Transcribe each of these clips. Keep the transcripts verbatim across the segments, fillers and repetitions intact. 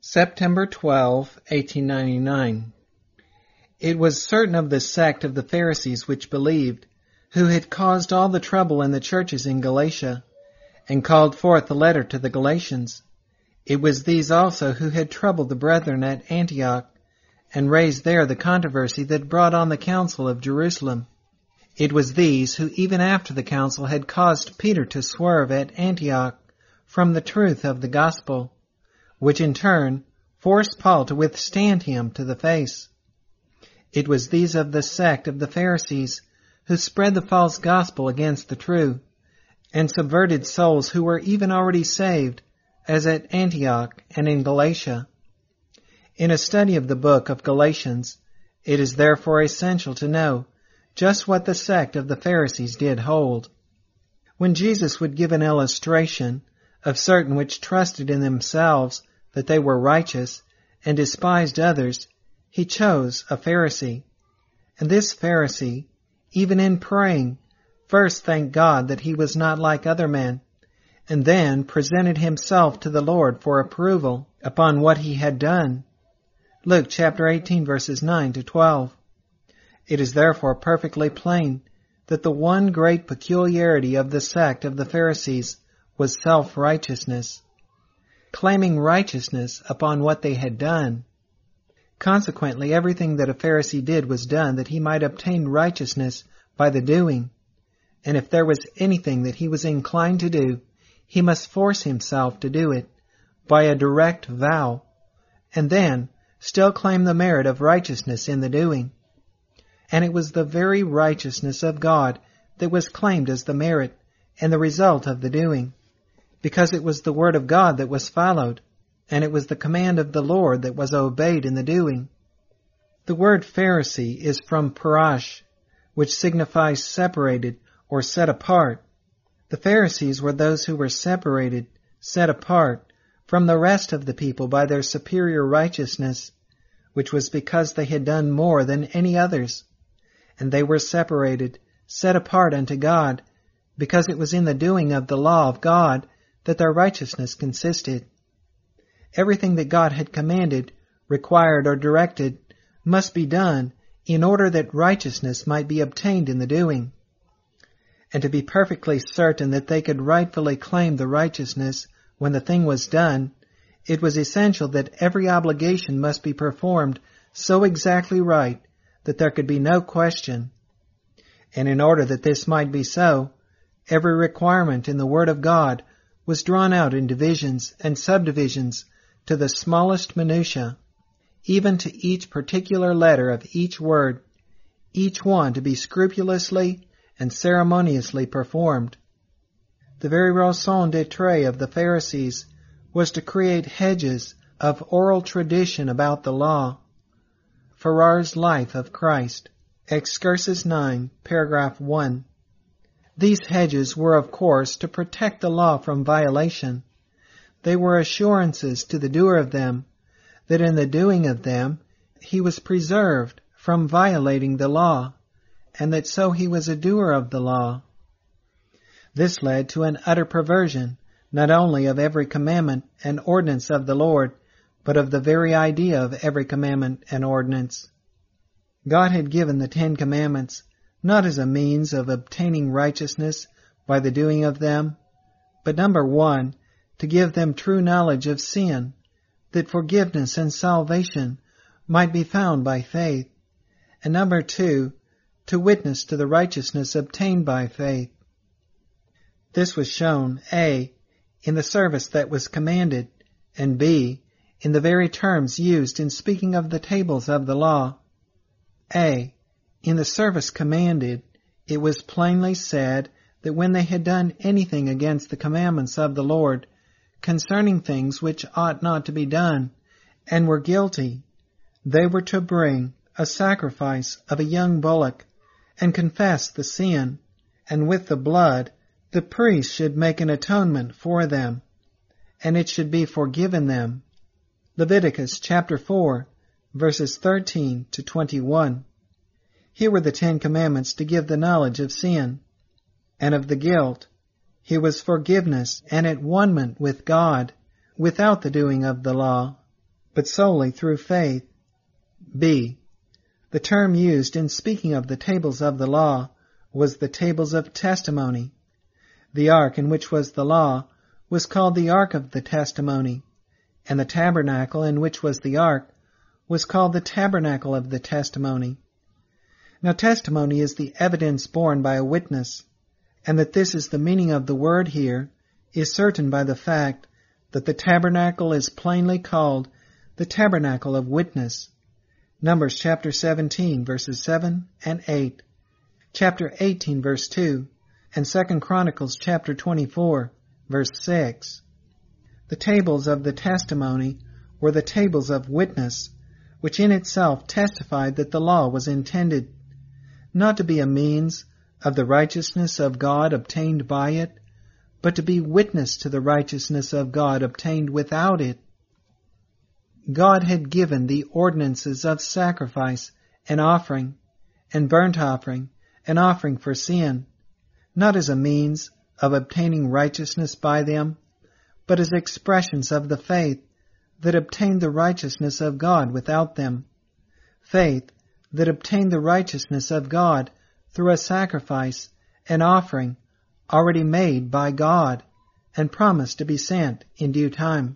September twelfth, eighteen ninety-nine. It was certain of the sect of the Pharisees which believed, who had caused all the trouble in the churches in Galatia, and called forth the letter to the Galatians. It was these also who had troubled the brethren at Antioch, and raised there the controversy that brought on the council of Jerusalem. It was these who even after the council had caused Peter to swerve at Antioch from the truth of the gospel, which in turn forced Paul to withstand him to the face. It was these of the sect of the Pharisees who spread the false gospel against the true, and subverted souls who were even already saved, as at Antioch and in Galatia. In a study of the book of Galatians, it is therefore essential to know just what the sect of the Pharisees did hold. When Jesus would give an illustration of certain which trusted in themselves that they were righteous and despised others, he chose a Pharisee. And this Pharisee, even in praying, first thanked God that he was not like other men, and then presented himself to the Lord for approval upon what he had done. Luke chapter eighteen, verses nine to twelve. It is therefore perfectly plain that the one great peculiarity of the sect of the Pharisees was self-righteousness, claiming righteousness upon what they had done. Consequently, everything that a Pharisee did was done that he might obtain righteousness by the doing, and if there was anything that he was inclined to do, he must force himself to do it by a direct vow, and then still claim the merit of righteousness in the doing. And it was the very righteousness of God that was claimed as the merit and the result of the doing, because it was the word of God that was followed, and it was the command of the Lord that was obeyed in the doing. The word Pharisee is from parash, which signifies separated or set apart. The Pharisees were those who were separated, set apart from the rest of the people by their superior righteousness, which was because they had done more than any others. And they were separated, set apart unto God, because it was in the doing of the law of God that their righteousness consisted. Everything that God had commanded, required, or directed must be done in order that righteousness might be obtained in the doing. And to be perfectly certain that they could rightfully claim the righteousness when the thing was done, it was essential that every obligation must be performed so exactly right that there could be no question. And in order that this might be so, every requirement in the Word of God was drawn out in divisions and subdivisions to the smallest minutiae, even to each particular letter of each word, each one to be scrupulously and ceremoniously performed. The very raison d'etre of the Pharisees was to create hedges of oral tradition about the law. Farrar's Life of Christ, Excursus nine, paragraph one. These hedges were, of course, to protect the law from violation. They were assurances to the doer of them that in the doing of them he was preserved from violating the law, and that so he was a doer of the law. This led to an utter perversion, not only of every commandment and ordinance of the Lord, but of the very idea of every commandment and ordinance. God had given the Ten Commandments not as a means of obtaining righteousness by the doing of them, but number one, to give them true knowledge of sin, that forgiveness and salvation might be found by faith, and number two, to witness to the righteousness obtained by faith. This was shown, A, in the service that was commanded, and B, in the very terms used in speaking of the tables of the law. A, in the service commanded, it was plainly said that when they had done anything against the commandments of the Lord, concerning things which ought not to be done, and were guilty, they were to bring a sacrifice of a young bullock, and confess the sin, and with the blood the priest should make an atonement for them, and it should be forgiven them. Leviticus chapter four, verses thirteen to twenty-one. Here were the Ten Commandments to give the knowledge of sin, and of the guilt. Here was forgiveness and at one-ment with God, without the doing of the law. but solely through faith. B. The term used in speaking of the tables of the law was the tables of testimony. The ark in which was the law was called the ark of the testimony, and the tabernacle in which was the ark was called the tabernacle of the testimony. Now testimony is the evidence borne by a witness, and that this is the meaning of the word here is certain by the fact that the tabernacle is plainly called the tabernacle of witness. Numbers chapter seventeen, verses seven and eight, chapter eighteen, verse two, and Second Chronicles chapter twenty-four, verse six. The tables of the testimony were the tables of witness, which in itself testified that the law was intended not to be a means of the righteousness of God obtained by it, but to be witness to the righteousness of God obtained without it. God had given the ordinances of sacrifice and offering, and burnt offering, and offering for sin, not as a means of obtaining righteousness by them, but as expressions of the faith that obtained the righteousness of God without them. Faith that obtained the righteousness of God through a sacrifice and offering already made by God and promised to be sent in due time.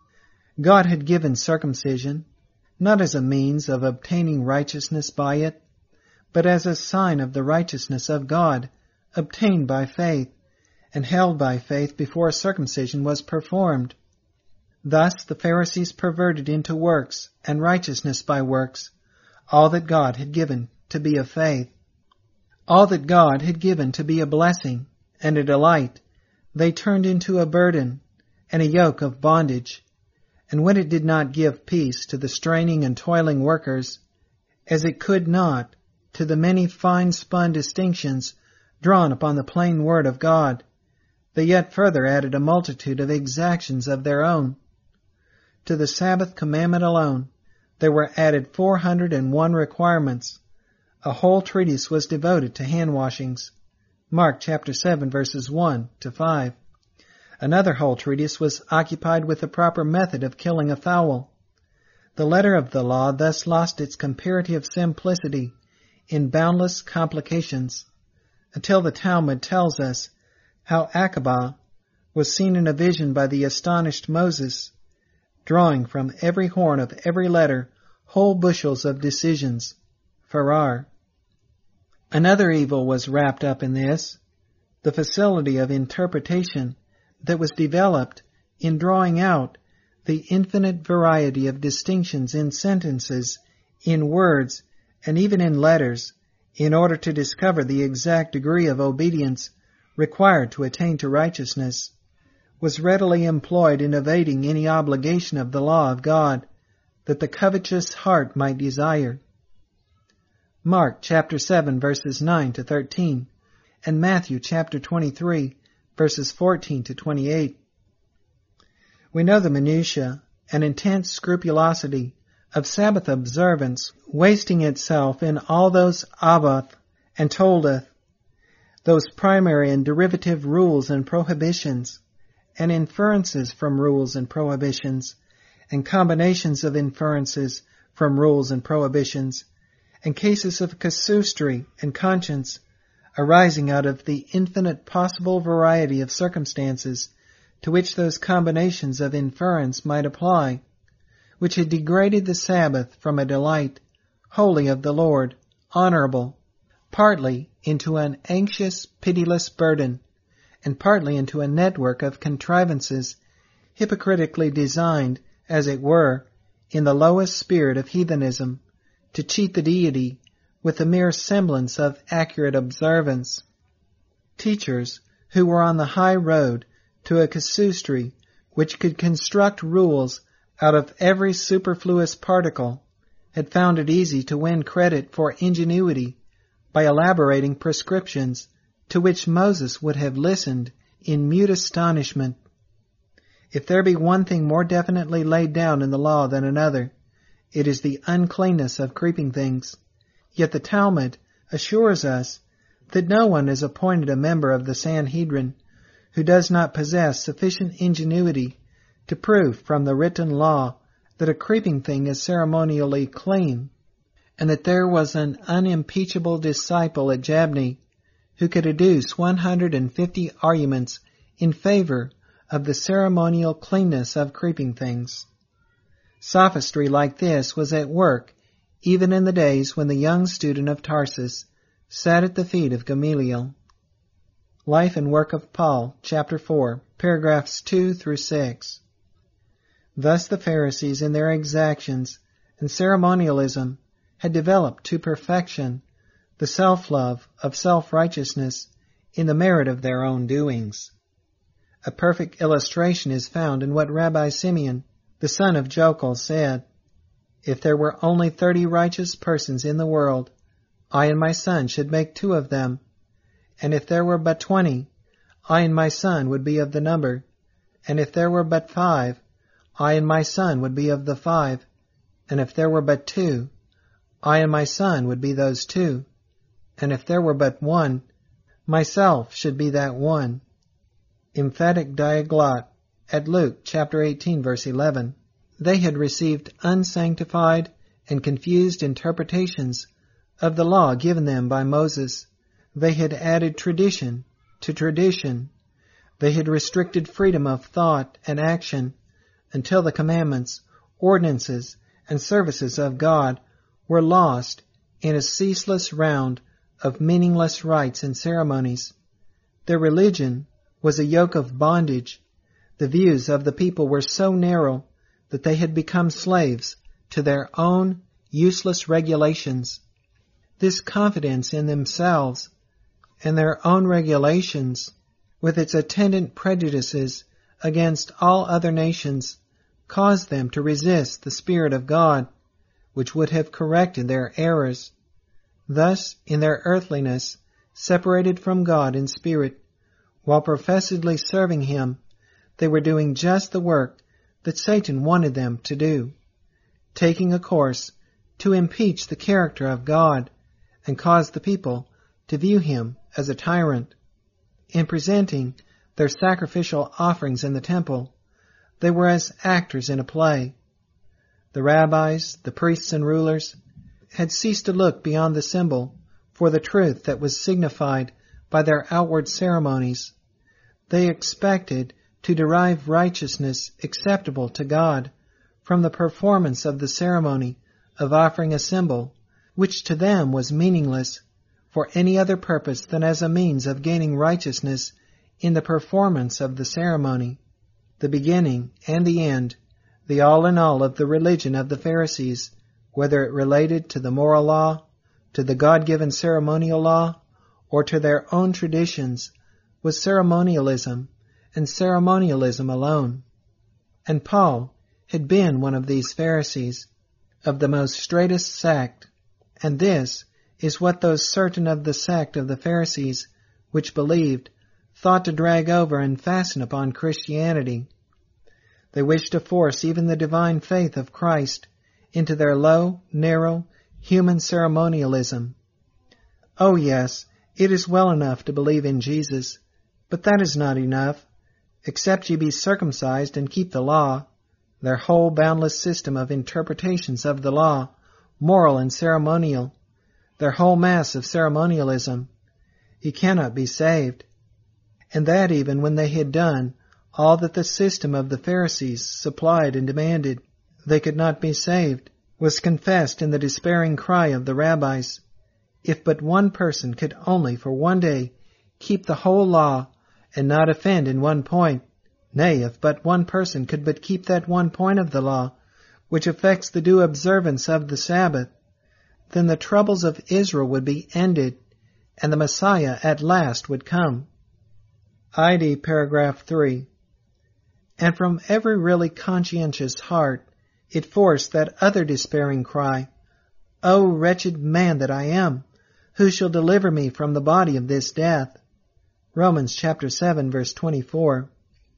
God had given circumcision, not as a means of obtaining righteousness by it, but as a sign of the righteousness of God, obtained by faith, and held by faith before circumcision was performed. Thus the Pharisees perverted into works and righteousness by works all that God had given to be of faith. All that God had given to be a blessing and a delight, they turned into a burden and a yoke of bondage. And when it did not give peace to the straining and toiling workers, as it could not to the many fine-spun distinctions drawn upon the plain word of God, they yet further added a multitude of exactions of their own. To the Sabbath commandment alone there were added four hundred and one requirements. A whole treatise was devoted to hand-washings. Mark chapter seven, verses one to five. Another whole treatise was occupied with the proper method of killing a fowl. The letter of the law thus lost its comparative simplicity in boundless complications, until the Talmud tells us how Aqabah was seen in a vision by the astonished Moses, drawing from every horn of every letter whole bushels of decisions, farar. Another evil was wrapped up in this, the facility of interpretation that was developed in drawing out the infinite variety of distinctions in sentences, in words, and even in letters, in order to discover the exact degree of obedience required to attain to righteousness, was readily employed in evading any obligation of the law of God that the covetous heart might desire. Mark chapter seven, verses nine to thirteen, and Matthew chapter twenty-three, verses fourteen to twenty-eight. We know the minutiae and intense scrupulosity of Sabbath observance wasting itself in all those abbath and toldeth, those primary and derivative rules and prohibitions, and inferences from rules and prohibitions, and combinations of inferences from rules and prohibitions, and cases of casuistry and conscience arising out of the infinite possible variety of circumstances to which those combinations of inference might apply, which had degraded the Sabbath from a delight wholly of the Lord, honorable, partly into an anxious, pitiless burden, and partly into a network of contrivances hypocritically designed, as it were, in the lowest spirit of heathenism, to cheat the deity with a mere semblance of accurate observance. Teachers who were on the high road to a casuistry which could construct rules out of every superfluous particle had found it easy to win credit for ingenuity by elaborating prescriptions to which Moses would have listened in mute astonishment. If there be one thing more definitely laid down in the law than another, it is the uncleanness of creeping things. Yet the Talmud assures us that no one is appointed a member of the Sanhedrin who does not possess sufficient ingenuity to prove from the written law that a creeping thing is ceremonially clean, and that there was an unimpeachable disciple at Jabneh who could adduce one hundred fifty arguments in favor of the ceremonial cleanness of creeping things. Sophistry like this was at work even in the days when the young student of Tarsus sat at the feet of Gamaliel. Life and Work of Paul, chapter four, paragraphs two through six. Thus the Pharisees in their exactions and ceremonialism had developed to perfection the self-love of self-righteousness in the merit of their own doings. A perfect illustration is found in what Rabbi Simeon, the son of Jochel, said, "If there were only thirty righteous persons in the world, I and my son should make two of them. And if there were but twenty, I and my son would be of the number. And if there were but five, I and my son would be of the five. And if there were but two, I and my son would be those two. And if there were but one, myself should be that one." Emphatic diaglot at Luke chapter eighteen verse eleven. They had received unsanctified and confused interpretations of the law given them by Moses. They had added tradition to tradition. They had restricted freedom of thought and action until the commandments, ordinances, and services of God were lost in a ceaseless round of meaningless rites and ceremonies. Their religion was a yoke of bondage. The views of the people were so narrow that they had become slaves to their own useless regulations. This confidence in themselves and their own regulations, with its attendant prejudices against all other nations, caused them to resist the Spirit of God, which would have corrected their errors. Thus, in their earthliness, separated from God in spirit, while professedly serving Him, they were doing just the work that Satan wanted them to do, taking a course to impeach the character of God and cause the people to view Him as a tyrant. In presenting their sacrificial offerings in the temple, they were as actors in a play. The rabbis, the priests and rulers, had ceased to look beyond the symbol for the truth that was signified by their outward ceremonies. They expected to derive righteousness acceptable to God from the performance of the ceremony of offering a symbol, which to them was meaningless for any other purpose than as a means of gaining righteousness in the performance of the ceremony. The beginning and the end, the all in all of the religion of the Pharisees, whether it related to the moral law, to the God-given ceremonial law, or to their own traditions, was ceremonialism, and ceremonialism alone. And Paul had been one of these Pharisees, of the most straitest sect, and this is what those certain of the sect of the Pharisees which believed thought to drag over and fasten upon Christianity. They wished to force even the divine faith of Christ into their low, narrow, human ceremonialism. Oh yes, it is well enough to believe in Jesus, but that is not enough. Except ye be circumcised and keep the law, their whole boundless system of interpretations of the law, moral and ceremonial, their whole mass of ceremonialism, ye cannot be saved. And that even when they had done all that the system of the Pharisees supplied and demanded, they could not be saved, was confessed in the despairing cry of the rabbis, "If but one person could only for one day keep the whole law and not offend in one point, nay, if but one person could but keep that one point of the law, which affects the due observance of the Sabbath, then the troubles of Israel would be ended, and the Messiah at last would come." I D paragraph three. And from every really conscientious heart it forced that other despairing cry, "O wretched man that I am, who shall deliver me from the body of this death?" Romans chapter seven verse twenty-four.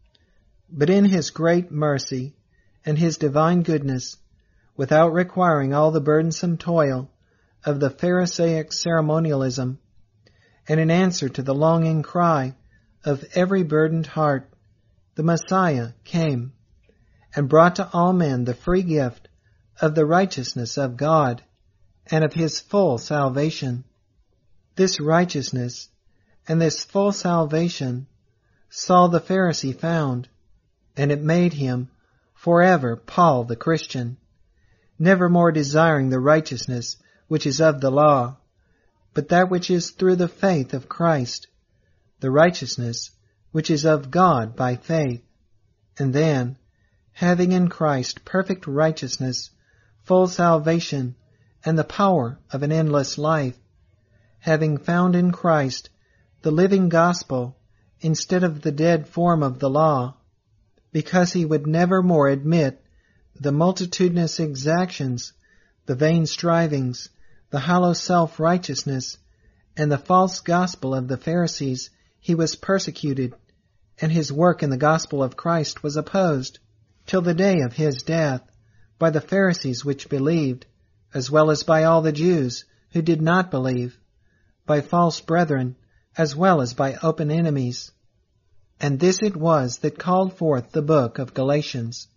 But in His great mercy and His divine goodness, without requiring all the burdensome toil of the Pharisaic ceremonialism, and in answer to the longing cry of every burdened heart, the Messiah came, and brought to all men the free gift of the righteousness of God, and of his full salvation. This righteousness and this full salvation Saul the Pharisee found, and it made him forever Paul the Christian, never more desiring the righteousness which is of the law, but that which is through the faith of Christ, the righteousness which is of God by faith. And then, having in Christ perfect righteousness, full salvation, and the power of an endless life, having found in Christ the living gospel instead of the dead form of the law, because he would never more admit the multitudinous exactions, the vain strivings, the hollow self-righteousness, and the false gospel of the Pharisees, he was persecuted, and his work in the gospel of Christ was opposed, till the day of his death, by the Pharisees which believed, as well as by all the Jews who did not believe, by false brethren, as well as by open enemies. And this it was that called forth the book of Galatians.